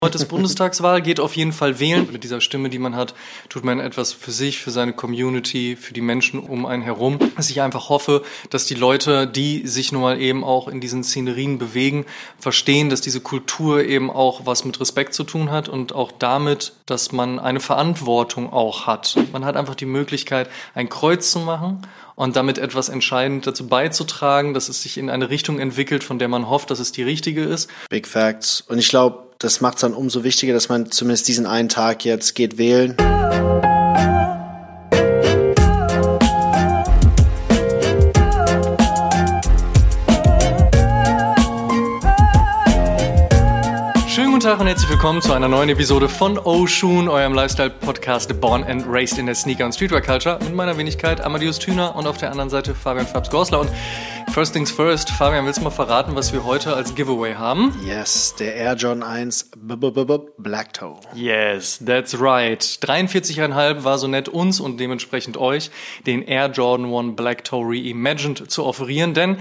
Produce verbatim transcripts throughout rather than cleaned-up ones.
Heute ist Bundestagswahl, geht auf jeden Fall wählen. Mit dieser Stimme, die man hat, tut man etwas für sich, für seine Community, für die Menschen um einen herum. Dass ich einfach hoffe, dass die Leute, die sich nun mal eben auch in diesen Szenerien bewegen, verstehen, dass diese Kultur eben auch was mit Respekt zu tun hat und auch damit, dass man eine Verantwortung auch hat. Man hat einfach die Möglichkeit, ein Kreuz zu machen und damit etwas entscheidend dazu beizutragen, dass es sich in eine Richtung entwickelt, von der man hofft, dass es die richtige ist. Big Facts. Und ich glaube, das macht es dann umso wichtiger, dass man zumindest diesen einen Tag jetzt geht wählen. Schönen guten Tag und herzlich willkommen zu einer neuen Episode von Oshun, eurem Lifestyle-Podcast Born and Raised in der Sneaker- und Streetwear-Culture mit meiner Wenigkeit Amadeus Thüner und auf der anderen Seite Fabian Fabs Gorsler. Und first things first, Fabian, willst du mal verraten, was wir heute als Giveaway haben? Yes, der Air Jordan eins B B B B Black Toe. Yes, that's right. dreiundvierzig Komma fünf war so nett, uns und dementsprechend euch den Air Jordan eins Black Toe Reimagined zu offerieren, denn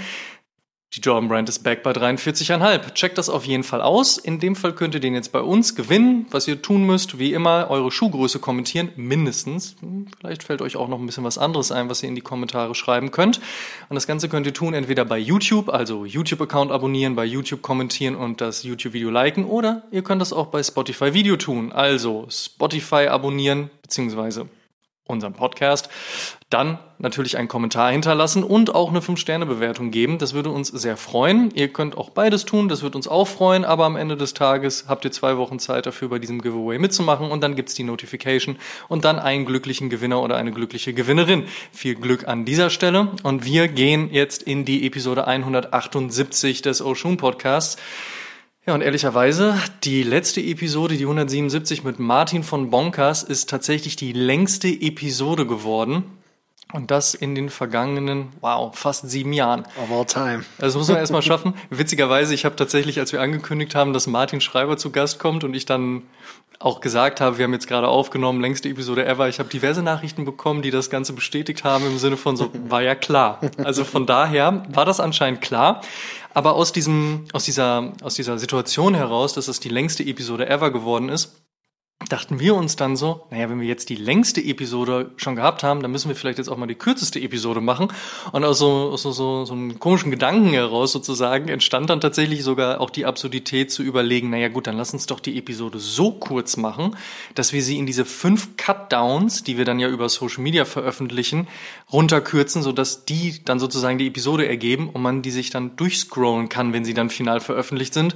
die Jordan Brand ist back bei dreiundvierzig Komma fünf. Checkt das auf jeden Fall aus. In dem Fall könnt ihr den jetzt bei uns gewinnen. Was ihr tun müsst, wie immer, eure Schuhgröße kommentieren, mindestens. Vielleicht fällt euch auch noch ein bisschen was anderes ein, was ihr in die Kommentare schreiben könnt. Und das Ganze könnt ihr tun, entweder bei YouTube, also YouTube-Account abonnieren, bei YouTube kommentieren und das YouTube-Video liken, oder ihr könnt das auch bei Spotify Video tun. Also Spotify abonnieren, beziehungsweise unseren Podcast, dann natürlich einen Kommentar hinterlassen und auch eine fünf Sterne Bewertung geben. Das würde uns sehr freuen. Ihr könnt auch beides tun, das wird uns auch freuen, aber am Ende des Tages habt ihr zwei Wochen Zeit dafür, bei diesem Giveaway mitzumachen und dann gibt's die Notification und dann einen glücklichen Gewinner oder eine glückliche Gewinnerin. Viel Glück an dieser Stelle und wir gehen jetzt in die Episode hundertachtundsiebzig des Oshun Podcasts. Ja, und ehrlicherweise, die letzte Episode, die hundertsiebenundsiebzig mit Martin von Bonkers, ist tatsächlich die längste Episode geworden. Und das in den vergangenen, wow, fast sieben Jahren. Of all time. Das muss man erstmal schaffen. Witzigerweise, ich habe tatsächlich, als wir angekündigt haben, dass Martin Schreiber zu Gast kommt und ich dann auch gesagt habe, wir haben jetzt gerade aufgenommen, längste Episode ever. Ich habe diverse Nachrichten bekommen, die das Ganze bestätigt haben im Sinne von so, war ja klar. Also von daher war das anscheinend klar. Aber aus diesem, aus dieser, aus dieser Situation heraus, dass es die längste Episode ever geworden ist, dachten wir uns dann so, naja, wenn wir jetzt die längste Episode schon gehabt haben, dann müssen wir vielleicht jetzt auch mal die kürzeste Episode machen. Und aus so, aus so, so, so einem komischen Gedanken heraus sozusagen entstand dann tatsächlich sogar auch die Absurdität zu überlegen, naja gut, dann lass uns doch die Episode so kurz machen, dass wir sie in diese fünf Cutdowns, die wir dann ja über Social Media veröffentlichen, runterkürzen, sodass die dann sozusagen die Episode ergeben und man die sich dann durchscrollen kann, wenn sie dann final veröffentlicht sind.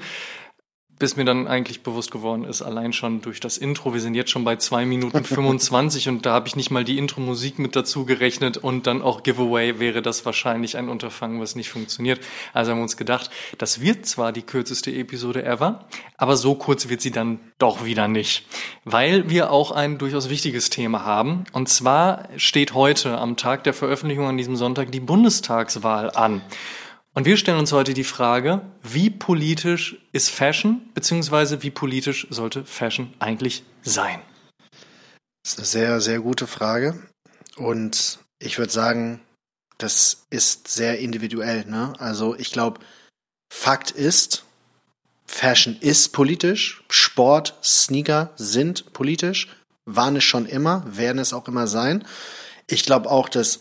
Bis mir dann eigentlich bewusst geworden ist, allein schon durch das Intro, wir sind jetzt schon bei zwei Minuten fünfundzwanzig und da habe ich nicht mal die Intro-Musik mit dazu gerechnet und dann auch Giveaway wäre das wahrscheinlich ein Unterfangen, was nicht funktioniert. Also haben wir uns gedacht, das wird zwar die kürzeste Episode ever, aber so kurz wird sie dann doch wieder nicht, weil wir auch ein durchaus wichtiges Thema haben und zwar steht heute am Tag der Veröffentlichung an diesem Sonntag die Bundestagswahl an. Und wir stellen uns heute die Frage, wie politisch ist Fashion, beziehungsweise wie politisch sollte Fashion eigentlich sein? Das ist eine sehr, sehr gute Frage. Und ich würde sagen, das ist sehr individuell, ne? Also ich glaube, Fakt ist, Fashion ist politisch, Sport, Sneaker sind politisch, waren es schon immer, werden es auch immer sein. Ich glaube auch, dass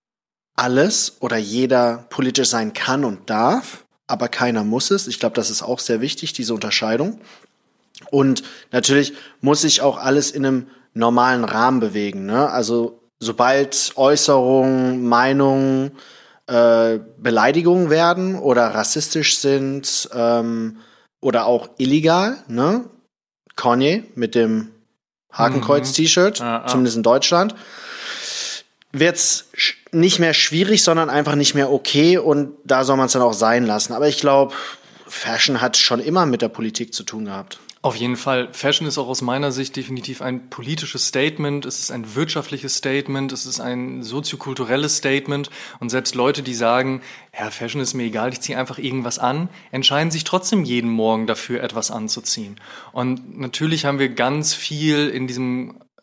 alles oder jeder politisch sein kann und darf, aber keiner muss es. Ich glaube, das ist auch sehr wichtig, diese Unterscheidung. Und natürlich muss sich auch alles in einem normalen Rahmen bewegen, ne? Also sobald Äußerungen, Meinungen, äh, Beleidigungen werden oder rassistisch sind ähm, oder auch illegal, ne? Kanye mit dem Hakenkreuz-T-Shirt, mhm. ah, ah. zumindest in Deutschland, wird's nicht mehr schwierig, sondern einfach nicht mehr okay und da soll man es dann auch sein lassen. Aber ich glaube, Fashion hat schon immer mit der Politik zu tun gehabt. Auf jeden Fall. Fashion ist auch aus meiner Sicht definitiv ein politisches Statement. Es ist ein wirtschaftliches Statement. Es ist ein soziokulturelles Statement. Und selbst Leute, die sagen, ja, Fashion ist mir egal, ich ziehe einfach irgendwas an, entscheiden sich trotzdem jeden Morgen dafür, etwas anzuziehen. Und natürlich haben wir ganz viel in diesem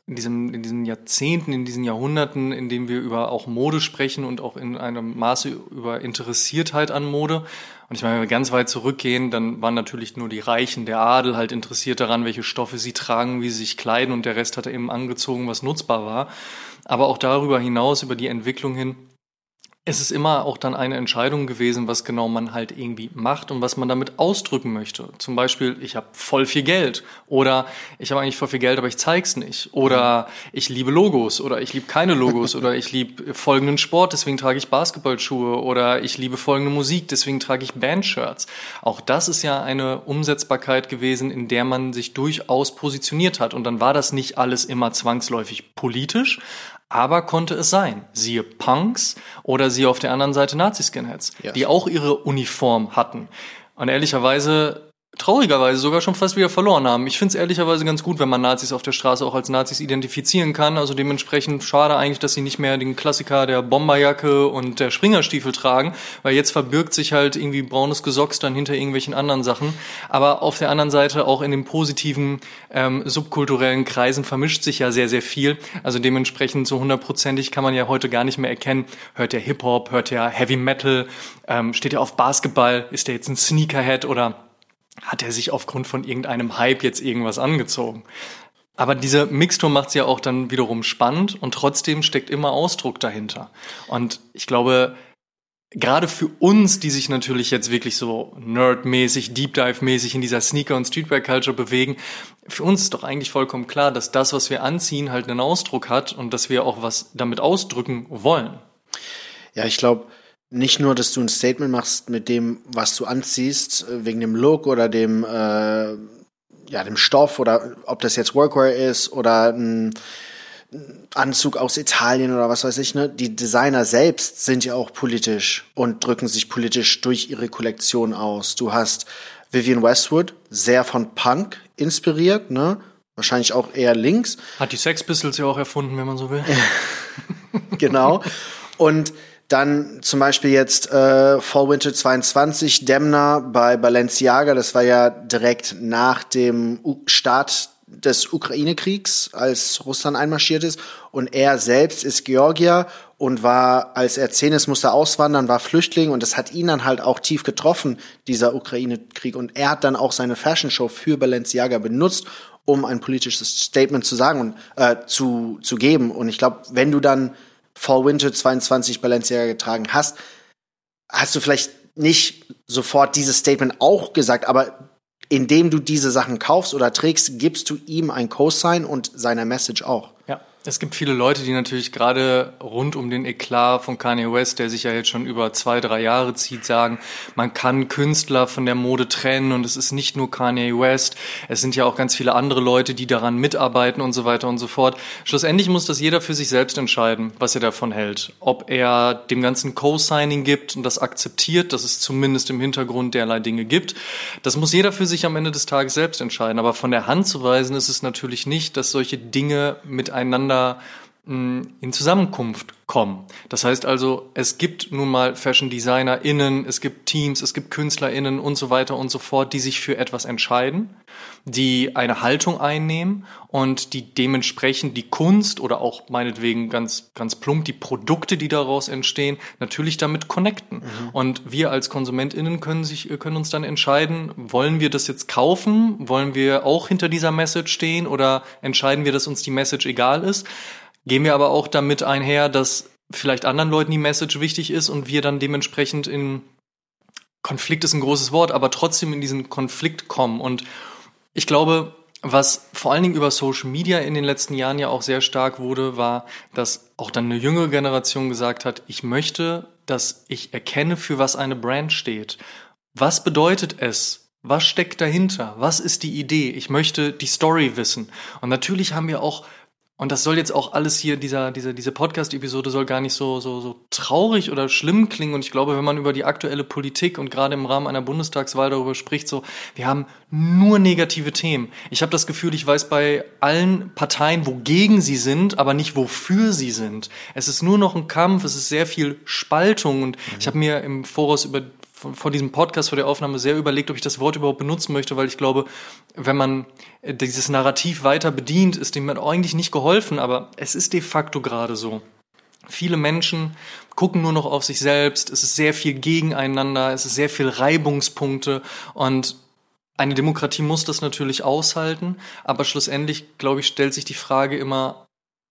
in diesem, in diesen Jahrzehnten, in diesen Jahrhunderten, in denen wir über auch Mode sprechen und auch in einem Maße über Interessiertheit an Mode. Und ich meine, wenn wir ganz weit zurückgehen, dann waren natürlich nur die Reichen, der Adel halt interessiert daran, welche Stoffe sie tragen, wie sie sich kleiden, und der Rest hat eben angezogen, was nutzbar war. Aber auch darüber hinaus, über die Entwicklung hin, es ist immer auch dann eine Entscheidung gewesen, was genau man halt irgendwie macht und was man damit ausdrücken möchte. Zum Beispiel, ich habe voll viel Geld, oder ich habe eigentlich voll viel Geld, aber ich zeig's nicht. Oder ich liebe Logos, oder ich liebe keine Logos, oder ich liebe folgenden Sport, deswegen trage ich Basketballschuhe, oder ich liebe folgende Musik, deswegen trage ich Bandshirts. Auch das ist ja eine Umsetzbarkeit gewesen, in der man sich durchaus positioniert hat. Und dann war das nicht alles immer zwangsläufig politisch, aber konnte es sein. Siehe Punks oder siehe auf der anderen Seite Nazi-Skinheads, yes, die auch ihre Uniform hatten. Und ehrlicherweise, traurigerweise sogar schon fast wieder verloren haben. Ich finde es ehrlicherweise ganz gut, wenn man Nazis auf der Straße auch als Nazis identifizieren kann. Also dementsprechend schade eigentlich, dass sie nicht mehr den Klassiker der Bomberjacke und der Springerstiefel tragen, weil jetzt verbirgt sich halt irgendwie braunes Gesocks dann hinter irgendwelchen anderen Sachen. Aber auf der anderen Seite auch in den positiven ähm, subkulturellen Kreisen vermischt sich ja sehr, sehr viel. Also dementsprechend so hundertprozentig kann man ja heute gar nicht mehr erkennen, hört der Hip-Hop, hört der Heavy Metal, ähm, steht er auf Basketball, ist der jetzt ein Sneakerhead oder hat er sich aufgrund von irgendeinem Hype jetzt irgendwas angezogen. Aber diese Mixtur macht es ja auch dann wiederum spannend, und trotzdem steckt immer Ausdruck dahinter. Und ich glaube, gerade für uns, die sich natürlich jetzt wirklich so nerdmäßig, Deep Dive-mäßig in dieser Sneaker- und Streetwear-Culture bewegen, für uns ist doch eigentlich vollkommen klar, dass das, was wir anziehen, halt einen Ausdruck hat und dass wir auch was damit ausdrücken wollen. Ja, ich glaube, nicht nur, dass du ein Statement machst mit dem, was du anziehst, wegen dem Look oder dem, äh, ja, dem Stoff, oder ob das jetzt Workwear ist oder ein Anzug aus Italien oder was weiß ich, ne? Die Designer selbst sind ja auch politisch und drücken sich politisch durch ihre Kollektion aus. Du hast Vivienne Westwood, sehr von Punk inspiriert, ne? Wahrscheinlich auch eher links. Hat die Sex Pistols ja auch erfunden, wenn man so will. Genau. Und dann zum Beispiel jetzt äh, Fall Winter zweiundzwanzig, Demna bei Balenciaga, das war ja direkt nach dem U- Start des Ukraine-Kriegs, als Russland einmarschiert ist. Und er selbst ist Georgier und war, als er zehn ist, musste auswandern, war Flüchtling, und das hat ihn dann halt auch tief getroffen, dieser Ukraine-Krieg. Und er hat dann auch seine Fashion-Show für Balenciaga benutzt, um ein politisches Statement zu sagen und äh, zu, zu geben. Und ich glaube, wenn du dann Fall Winter zweiundzwanzig Balenciaga getragen hast, hast du vielleicht nicht sofort dieses Statement auch gesagt, aber indem du diese Sachen kaufst oder trägst, gibst du ihm ein Cosign und seiner Message auch. Ja, es gibt viele Leute, die natürlich gerade rund um den Eklat von Kanye West, der sich ja jetzt schon über zwei, drei Jahre zieht, sagen, man kann Künstler von der Mode trennen und es ist nicht nur Kanye West, es sind ja auch ganz viele andere Leute, die daran mitarbeiten und so weiter und so fort. Schlussendlich muss das jeder für sich selbst entscheiden, was er davon hält. Ob er dem ganzen Co-Signing gibt und das akzeptiert, dass es zumindest im Hintergrund derlei Dinge gibt. Das muss jeder für sich am Ende des Tages selbst entscheiden. Aber von der Hand zu weisen ist es natürlich nicht, dass solche Dinge miteinander in Zusammenkunft kommen. Das heißt also, es gibt nun mal Fashion-DesignerInnen, es gibt Teams, es gibt KünstlerInnen und so weiter und so fort, die sich für etwas entscheiden, die eine Haltung einnehmen und die dementsprechend die Kunst oder auch meinetwegen ganz, ganz plump die Produkte, die daraus entstehen, natürlich damit connecten. Mhm. Und wir als KonsumentInnen können sich, können uns dann entscheiden, wollen wir das jetzt kaufen? Wollen wir auch hinter dieser Message stehen oder entscheiden wir, dass uns die Message egal ist? Gehen wir aber auch damit einher, dass vielleicht anderen Leuten die Message wichtig ist und wir dann dementsprechend in Konflikt ist ein großes Wort, aber trotzdem in diesen Konflikt kommen. Und ich glaube, was vor allen Dingen über Social Media in den letzten Jahren ja auch sehr stark wurde, war, dass auch dann eine jüngere Generation gesagt hat, ich möchte, dass ich erkenne, für was eine Brand steht. Was bedeutet es? Was steckt dahinter? Was ist die Idee? Ich möchte die Story wissen. Und natürlich haben wir auch, und das soll jetzt auch alles hier, dieser, diese, diese Podcast-Episode soll gar nicht so, so, so traurig oder schlimm klingen. Und ich glaube, wenn man über die aktuelle Politik und gerade im Rahmen einer Bundestagswahl darüber spricht, so, wir haben nur negative Themen. Ich habe das Gefühl, ich weiß bei allen Parteien, wogegen sie sind, aber nicht wofür sie sind. Es ist nur noch ein Kampf, es ist sehr viel Spaltung. Und mhm. ich habe mir im Voraus über vor diesem Podcast, vor der Aufnahme sehr überlegt, ob ich das Wort überhaupt benutzen möchte, weil ich glaube, wenn man dieses Narrativ weiter bedient, ist dem eigentlich nicht geholfen, aber es ist de facto gerade so. Viele Menschen gucken nur noch auf sich selbst, es ist sehr viel gegeneinander, es ist sehr viel Reibungspunkte und eine Demokratie muss das natürlich aushalten, aber schlussendlich, glaube ich, stellt sich die Frage immer,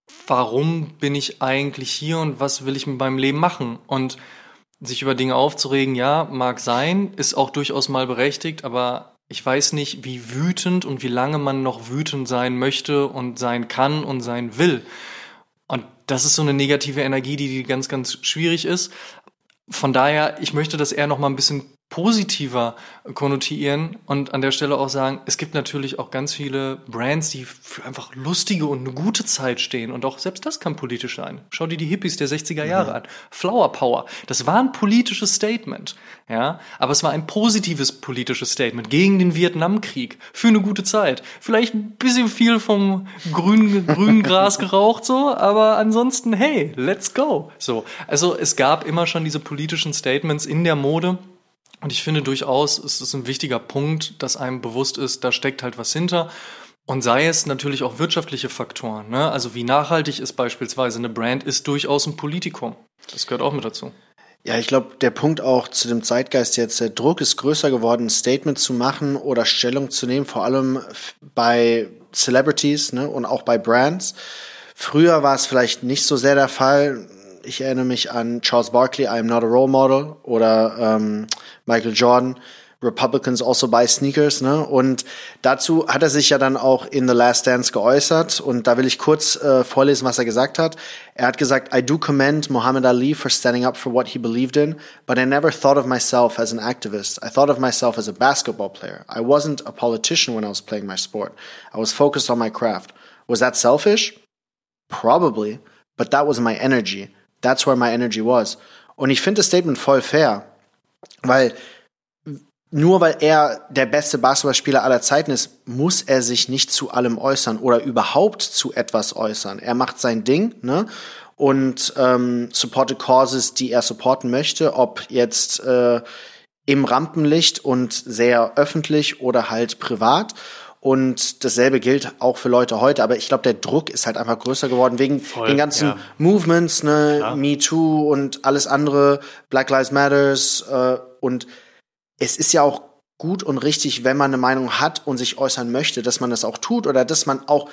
warum bin ich eigentlich hier und was will ich mit meinem Leben machen? Und sich über Dinge aufzuregen, ja, mag sein, ist auch durchaus mal berechtigt, aber ich weiß nicht, wie wütend und wie lange man noch wütend sein möchte und sein kann und sein will. Und das ist so eine negative Energie, die, die ganz, ganz schwierig ist. Von daher, ich möchte das eher noch mal ein bisschen positiver konnotieren und an der Stelle auch sagen, es gibt natürlich auch ganz viele Brands, die für einfach lustige und eine gute Zeit stehen und auch selbst das kann politisch sein. Schau dir die Hippies der sechziger Jahre mhm. an. Flower Power, das war ein politisches Statement, ja, aber es war ein positives politisches Statement gegen den Vietnamkrieg, für eine gute Zeit. Vielleicht ein bisschen viel vom grünen, grünen Gras geraucht so, aber ansonsten, hey, let's go. So, also es gab immer schon diese politischen Statements in der Mode. Und ich finde durchaus, es ist ein wichtiger Punkt, dass einem bewusst ist, da steckt halt was hinter. Und sei es natürlich auch wirtschaftliche Faktoren, ne? Also wie nachhaltig ist beispielsweise eine Brand, ist durchaus ein Politikum. Das gehört auch mit dazu. Ja, ich glaube, der Punkt auch zu dem Zeitgeist jetzt, der Druck ist größer geworden, ein Statement zu machen oder Stellung zu nehmen, vor allem bei Celebrities, ne, und auch bei Brands. Früher war es vielleicht nicht so sehr der Fall. Ich erinnere mich an Charles Barkley, I'm not a role model, oder ähm, Michael Jordan, Republicans also buy sneakers, ne? Und dazu hat er sich ja dann auch in The Last Dance geäußert und da will ich kurz äh, vorlesen, was er gesagt hat. Er hat gesagt, I do commend Muhammad Ali for standing up for what he believed in, but I never thought of myself as an activist. I thought of myself as a basketball player. I wasn't a politician when I was playing my sport. I was focused on my craft. Was that selfish? Probably, but that was my energy. That's where my energy was. Und ich finde das Statement voll fair, weil nur weil er der beste Basketballspieler aller Zeiten ist, muss er sich nicht zu allem äußern oder überhaupt zu etwas äußern. Er macht sein Ding, ne? Und ähm, supported causes, die er supporten möchte, ob jetzt äh, im Rampenlicht und sehr öffentlich oder halt privat. Und dasselbe gilt auch für Leute heute. Aber ich glaube, der Druck ist halt einfach größer geworden wegen Voll, den ganzen ja. Movements, ne, Klar. Me Too und alles andere, Black Lives Matters. Äh, und es ist ja auch gut und richtig, wenn man eine Meinung hat und sich äußern möchte, dass man das auch tut oder dass man auch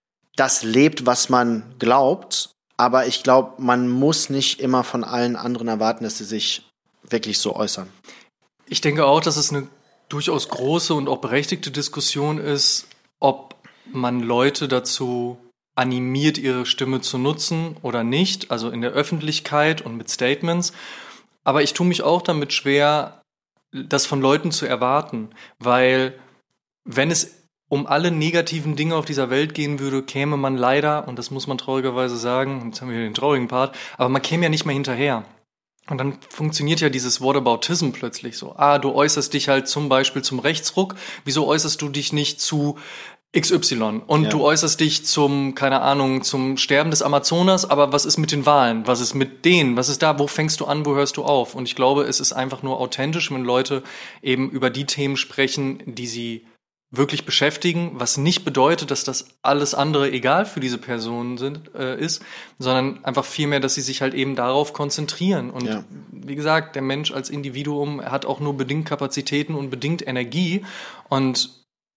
das lebt, was man glaubt. Aber ich glaube, man muss nicht immer von allen anderen erwarten, dass sie sich wirklich so äußern. Ich denke auch, dass es eine durchaus große und auch berechtigte Diskussion ist, ob man Leute dazu animiert, ihre Stimme zu nutzen oder nicht, also in der Öffentlichkeit und mit Statements. Aber ich tue mich auch damit schwer, das von Leuten zu erwarten, weil wenn es um alle negativen Dinge auf dieser Welt gehen würde, käme man leider, und das muss man traurigerweise sagen, jetzt haben wir hier den traurigen Part, aber man käme ja nicht mehr hinterher. Und dann funktioniert ja dieses Whataboutism plötzlich so. Ah, du äußerst dich halt zum Beispiel zum Rechtsruck. Wieso äußerst du dich nicht zu X Y? Und ja. du äußerst dich zum, keine Ahnung, zum Sterben des Amazonas. Aber was ist mit den Wahlen? Was ist mit denen? Was ist da? Wo fängst du an? Wo hörst du auf? Und ich glaube, es ist einfach nur authentisch, wenn Leute eben über die Themen sprechen, die sie wirklich beschäftigen, was nicht bedeutet, dass das alles andere egal für diese Personen sind, äh, ist, sondern einfach vielmehr, dass sie sich halt eben darauf konzentrieren. Und ja. wie gesagt, der Mensch als Individuum hat auch nur bedingt Kapazitäten und bedingt Energie. Und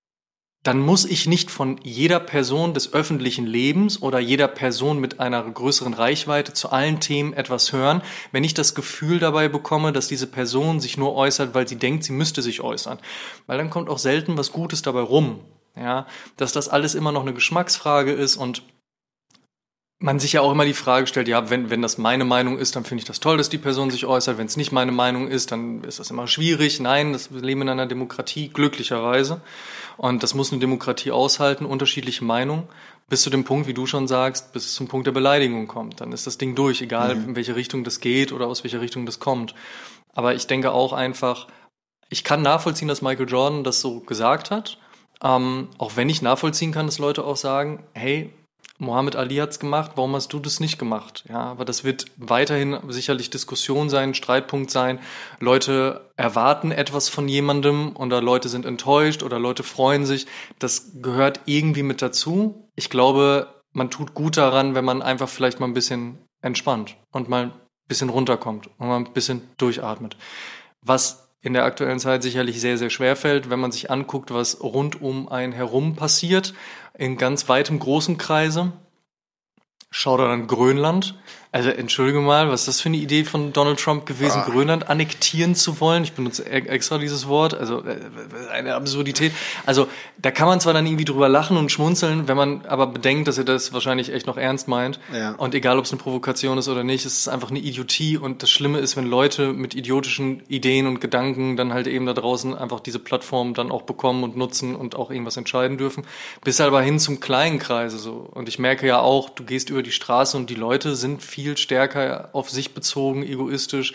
dann muss ich nicht von jeder Person des öffentlichen Lebens oder jeder Person mit einer größeren Reichweite zu allen Themen etwas hören, wenn ich das Gefühl dabei bekomme, dass diese Person sich nur äußert, weil sie denkt, sie müsste sich äußern. Weil dann kommt auch selten was Gutes dabei rum. Ja, dass das alles immer noch eine Geschmacksfrage ist und man sich ja auch immer die Frage stellt, ja, wenn, wenn das meine Meinung ist, dann finde ich das toll, dass die Person sich äußert. Wenn es nicht meine Meinung ist, dann ist das immer schwierig. Nein, das, wir leben in einer Demokratie, glücklicherweise. Und das muss eine Demokratie aushalten, unterschiedliche Meinungen, bis zu dem Punkt, wie du schon sagst, bis es zum Punkt der Beleidigung kommt. Dann ist das Ding durch, egal mhm. in welche Richtung das geht oder aus welcher Richtung das kommt. Aber ich denke auch einfach, ich kann nachvollziehen, dass Michael Jordan das so gesagt hat. Ähm, auch wenn ich nachvollziehen kann, dass Leute auch sagen, hey, Muhammad Ali hat's gemacht, warum hast du das nicht gemacht? Ja, aber das wird weiterhin sicherlich Diskussion sein, Streitpunkt sein. Leute erwarten etwas von jemandem oder Leute sind enttäuscht oder Leute freuen sich. Das gehört irgendwie mit dazu. Ich glaube, man tut gut daran, wenn man einfach vielleicht mal ein bisschen entspannt und mal ein bisschen runterkommt und mal ein bisschen durchatmet. Was in der aktuellen Zeit sicherlich sehr, sehr schwer fällt, wenn man sich anguckt, was rund um einen herum passiert, in ganz weitem, großen Kreise. Schau da an Grönland. Also entschuldige mal, was ist das für eine Idee von Donald Trump gewesen, ah. Grönland annektieren zu wollen? Ich benutze extra dieses Wort, also äh, eine Absurdität. Also da kann man zwar dann irgendwie drüber lachen und schmunzeln, wenn man aber bedenkt, dass er das wahrscheinlich echt noch ernst meint. Ja. Und egal, ob es eine Provokation ist oder nicht, es ist einfach eine Idiotie. Und das Schlimme ist, wenn Leute mit idiotischen Ideen und Gedanken dann halt eben da draußen einfach diese Plattform dann auch bekommen und nutzen und auch irgendwas entscheiden dürfen. Bis aber hin zum kleinen Kreise so. Und ich merke ja auch, du gehst über die Straße und die Leute sind viel stärker auf sich bezogen, egoistisch.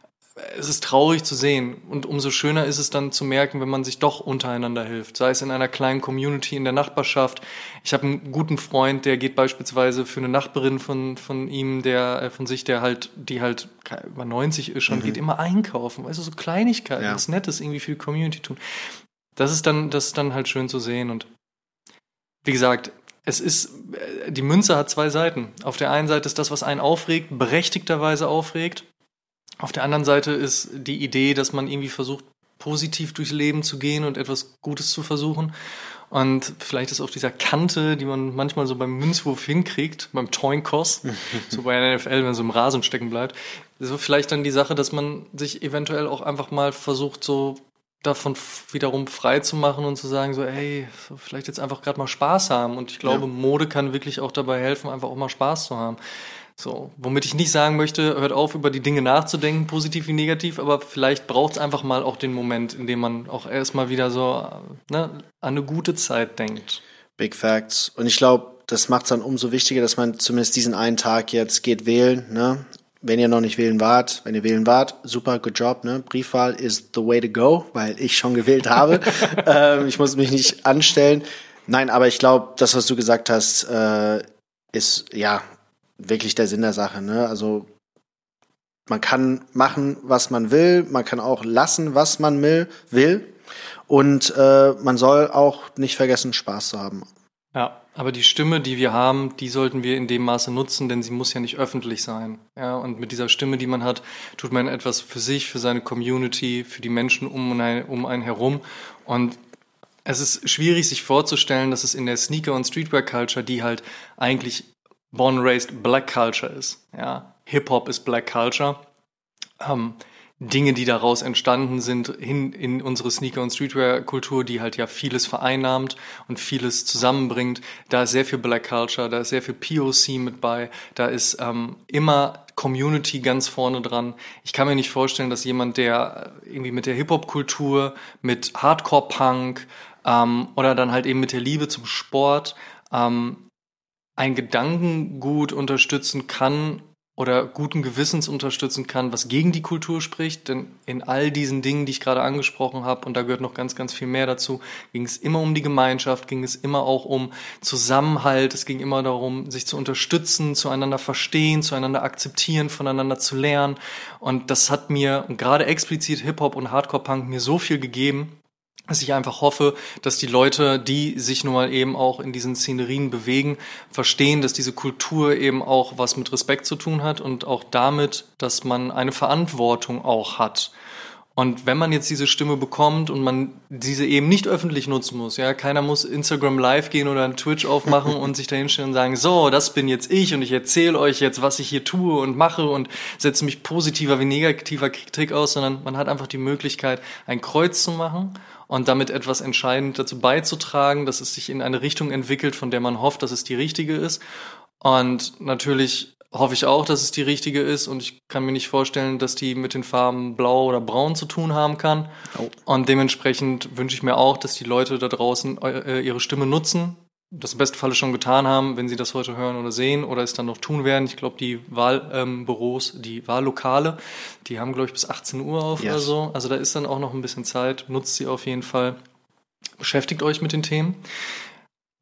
Es ist traurig zu sehen und umso schöner ist es dann zu merken, wenn man sich doch untereinander hilft, sei es in einer kleinen Community, in der Nachbarschaft. Ich habe einen guten Freund, der geht beispielsweise für eine Nachbarin von von ihm, der von sich, der halt, die halt über neunzig ist schon, mhm. geht immer einkaufen, weißt du, so Kleinigkeiten, ja. was Nettes irgendwie für die Community tun. Das ist dann, das ist dann halt schön zu sehen und wie gesagt, es ist, die Münze hat zwei Seiten. Auf der einen Seite ist das, was einen aufregt, berechtigterweise aufregt. Auf der anderen Seite ist die Idee, dass man irgendwie versucht, positiv durchs Leben zu gehen und etwas Gutes zu versuchen. Und vielleicht ist auf dieser Kante, die man manchmal so beim Münzwurf hinkriegt, beim Toinkos, so bei der N F L, wenn so im Rasen stecken bleibt, so vielleicht dann die Sache, dass man sich eventuell auch einfach mal versucht, so davon wiederum frei zu machen und zu sagen so, ey, so vielleicht jetzt einfach gerade mal Spaß haben. Und ich glaube, ja. Mode kann wirklich auch dabei helfen, einfach auch mal Spaß zu haben. So, womit ich nicht sagen möchte, hört auf, über die Dinge nachzudenken, positiv wie negativ, aber vielleicht braucht es einfach mal auch den Moment, in dem man auch erstmal wieder so ne, an eine gute Zeit denkt. Big Facts. Und ich glaube, das macht es dann umso wichtiger, dass man zumindest diesen einen Tag jetzt geht wählen, ne? Wenn ihr noch nicht wählen wart, wenn ihr wählen wart, super, good job, ne? Briefwahl is the way to go, weil ich schon gewählt habe. ähm, ich muss mich nicht anstellen. Nein, aber ich glaube, das, was du gesagt hast, äh, ist ja wirklich der Sinn der Sache, ne? Also man kann machen, was man will, man kann auch lassen, was man will, will. Und äh, man soll auch nicht vergessen, Spaß zu haben. Ja, aber die Stimme, die wir haben, die sollten wir in dem Maße nutzen, denn sie muss ja nicht öffentlich sein. Ja, und mit dieser Stimme, die man hat, tut man etwas für sich, für seine Community, für die Menschen um einen, um einen herum. Und es ist schwierig, sich vorzustellen, dass es in der Sneaker- und Streetwear-Culture, die halt eigentlich born and raised Black Culture ist. Ja, Hip-Hop ist Black Culture. Ähm, Dinge, die daraus entstanden sind, hin in unsere Sneaker- und Streetwear-Kultur, die halt ja vieles vereinnahmt und vieles zusammenbringt. Da ist sehr viel Black Culture, da ist sehr viel P O C mit bei, da ist ähm, immer Community ganz vorne dran. Ich kann mir nicht vorstellen, dass jemand, der irgendwie mit der Hip-Hop-Kultur, mit Hardcore-Punk ähm, oder dann halt eben mit der Liebe zum Sport ähm, ein Gedankengut unterstützen kann oder guten Gewissens unterstützen kann, was gegen die Kultur spricht. Denn in all diesen Dingen, die ich gerade angesprochen habe, und da gehört noch ganz, ganz viel mehr dazu, ging es immer um die Gemeinschaft, ging es immer auch um Zusammenhalt, es ging immer darum, sich zu unterstützen, zueinander verstehen, zueinander akzeptieren, voneinander zu lernen. Und das hat mir, und gerade explizit Hip-Hop und Hardcore-Punk, mir so viel gegeben, dass ich einfach hoffe, dass die Leute, die sich nun mal eben auch in diesen Szenerien bewegen, verstehen, dass diese Kultur eben auch was mit Respekt zu tun hat und auch damit, dass man eine Verantwortung auch hat. Und wenn man jetzt diese Stimme bekommt und man diese eben nicht öffentlich nutzen muss, ja, keiner muss Instagram Live gehen oder einen Twitch aufmachen und sich da hinstellen und sagen, so, das bin jetzt ich und ich erzähle euch jetzt, was ich hier tue und mache und setze mich positiver wie negativer Kritik aus, sondern man hat einfach die Möglichkeit, ein Kreuz zu machen und damit etwas entscheidend dazu beizutragen, dass es sich in eine Richtung entwickelt, von der man hofft, dass es die richtige ist. Und natürlich hoffe ich auch, dass es die richtige ist, und ich kann mir nicht vorstellen, dass die mit den Farben blau oder braun zu tun haben kann. Oh. Und dementsprechend wünsche ich mir auch, dass die Leute da draußen äh, ihre Stimme nutzen, das im besten Falle schon getan haben, wenn sie das heute hören oder sehen oder es dann noch tun werden. Ich glaube, die Wahlbüros, ähm, die Wahllokale, die haben, glaube ich, bis achtzehn Uhr auf yes. oder so. Also da ist dann auch noch ein bisschen Zeit. Nutzt sie auf jeden Fall. Beschäftigt euch mit den Themen.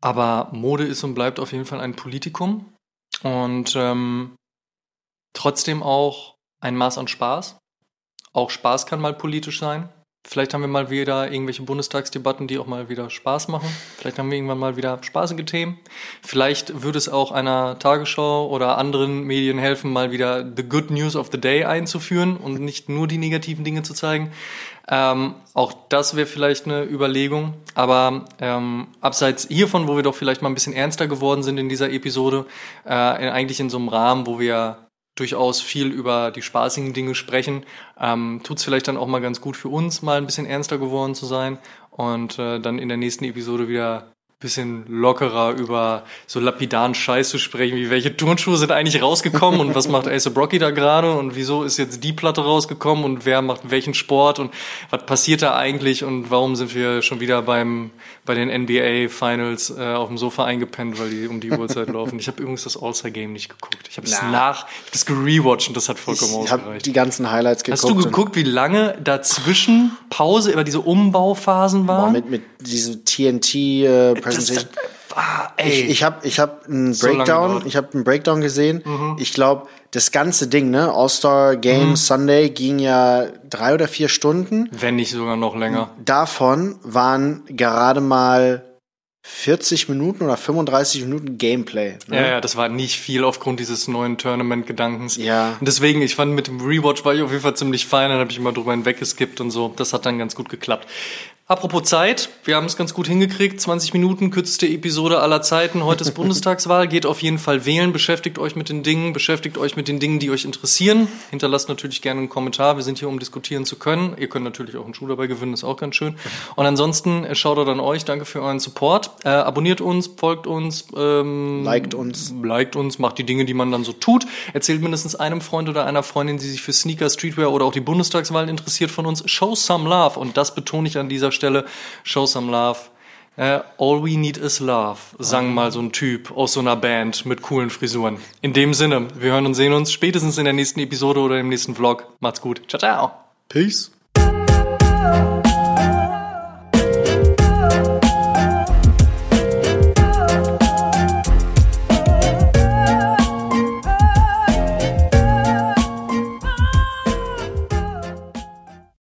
Aber Mode ist und bleibt auf jeden Fall ein Politikum und ähm, trotzdem auch ein Maß an Spaß. Auch Spaß kann mal politisch sein. Vielleicht haben wir mal wieder irgendwelche Bundestagsdebatten, die auch mal wieder Spaß machen. Vielleicht haben wir irgendwann mal wieder spaßige Themen. Vielleicht würde es auch einer Tagesschau oder anderen Medien helfen, mal wieder the good news of the day einzuführen und nicht nur die negativen Dinge zu zeigen. Ähm, auch das wäre vielleicht eine Überlegung. Aber ähm, abseits hiervon, wo wir doch vielleicht mal ein bisschen ernster geworden sind in dieser Episode, äh, eigentlich in so einem Rahmen, wo wir durchaus viel über die spaßigen Dinge sprechen, ähm, tut es vielleicht dann auch mal ganz gut für uns, mal ein bisschen ernster geworden zu sein und äh, dann in der nächsten Episode wieder ein bisschen lockerer über so lapidaren Scheiß zu sprechen, wie welche Turnschuhe sind eigentlich rausgekommen und was macht A$AP Rocky da gerade und wieso ist jetzt die Platte rausgekommen und wer macht welchen Sport und was passiert da eigentlich und warum sind wir schon wieder beim bei den N B A Finals äh, auf dem Sofa eingepennt, weil die um die Uhrzeit laufen. Ich habe übrigens das All-Star-Game nicht geguckt. Ich habe es nach, ich hab das gerewatcht und das hat vollkommen ich ausgereicht. Ich habe die ganzen Highlights geguckt. Hast du geguckt, wie lange dazwischen Pause über diese Umbauphasen waren? Boah, mit, mit diesem T N T äh, Presentation. Ah, ey. Ich, ich habe ich hab einen Breakdown, So ich habe einen Breakdown gesehen. Mhm. Ich glaube, das ganze Ding, ne, All-Star Game Mhm. Sunday ging ja drei oder vier Stunden. Wenn nicht sogar noch länger. Davon waren gerade mal vierzig Minuten oder fünfunddreißig Minuten Gameplay. Ne? Ja, ja, das war nicht viel aufgrund dieses neuen Tournament-Gedankens. Ja. Und deswegen, ich fand, mit dem Rewatch war ich auf jeden Fall ziemlich fein, dann habe ich immer drüber hinweggeskippt und so. Das hat dann ganz gut geklappt. Apropos Zeit, wir haben es ganz gut hingekriegt. zwanzig Minuten, kürzeste Episode aller Zeiten. Heute ist Bundestagswahl. Geht auf jeden Fall wählen. Beschäftigt euch mit den Dingen. Beschäftigt euch mit den Dingen, die euch interessieren. Hinterlasst natürlich gerne einen Kommentar. Wir sind hier, um diskutieren zu können. Ihr könnt natürlich auch einen Schuh dabei gewinnen. Ist auch ganz schön. Und ansonsten, äh, Shoutout an euch. Danke für euren Support. Äh, abonniert uns, folgt uns. Ähm, Liked uns. Liked uns, macht die Dinge, die man dann so tut. Erzählt mindestens einem Freund oder einer Freundin, die sich für Sneaker, Streetwear oder auch die Bundestagswahl interessiert von uns. Show some love. Und das betone ich an dieser Stelle. Show some love. Uh, all we need is love, sang mal so ein Typ aus so einer Band mit coolen Frisuren. In dem Sinne, wir hören und sehen uns spätestens in der nächsten Episode oder im nächsten Vlog. Macht's gut. Ciao, ciao. Peace.